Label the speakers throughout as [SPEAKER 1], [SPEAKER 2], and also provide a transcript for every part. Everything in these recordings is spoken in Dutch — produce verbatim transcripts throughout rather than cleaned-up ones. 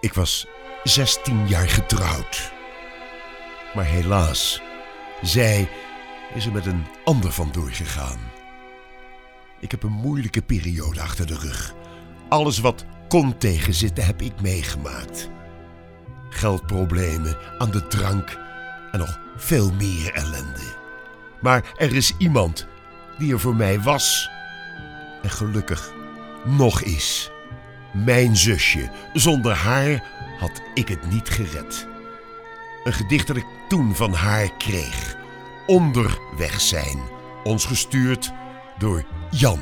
[SPEAKER 1] Ik was zestien jaar getrouwd. Maar helaas, zij is er met een ander vandoor gegaan. Ik heb een moeilijke periode achter de rug. Alles wat kon tegenzitten heb ik meegemaakt. Geldproblemen, aan de drank en nog veel meer ellende. Maar er is iemand die er voor mij was. En gelukkig nog is. Mijn zusje. Zonder haar had ik het niet gered. Een gedicht dat ik toen van haar kreeg. Onderweg zijn. Ons gestuurd door Jan.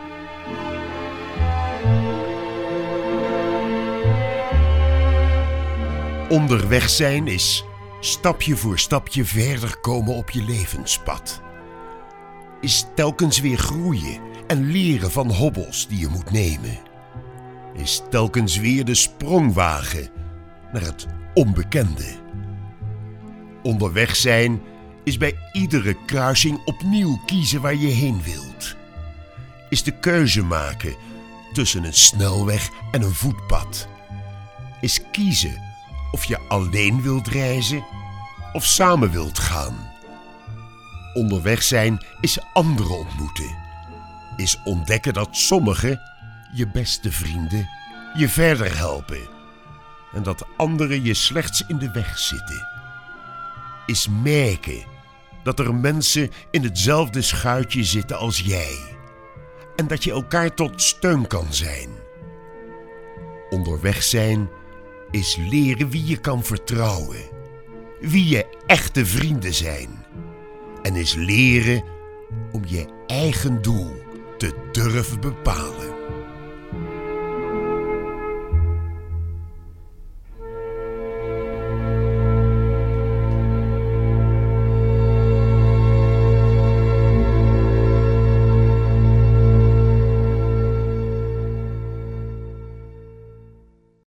[SPEAKER 1] Onderweg zijn is stapje voor stapje verder komen op je levenspad. Is telkens weer groeien en leren van hobbels die je moet nemen. Is telkens weer de sprong wagen naar het onbekende. Onderweg zijn is bij iedere kruising opnieuw kiezen waar je heen wilt. Is de keuze maken tussen een snelweg en een voetpad. Is kiezen of je alleen wilt reizen of samen wilt gaan. Onderweg zijn is anderen ontmoeten. Is ontdekken dat sommigen, je beste vrienden, je verder helpen. En dat anderen je slechts in de weg zitten. Is merken dat er mensen in hetzelfde schuitje zitten als jij. En dat je elkaar tot steun kan zijn. Onderweg zijn is leren wie je kan vertrouwen. Wie je echte vrienden zijn. En is leren om je eigen doel te durven bepalen.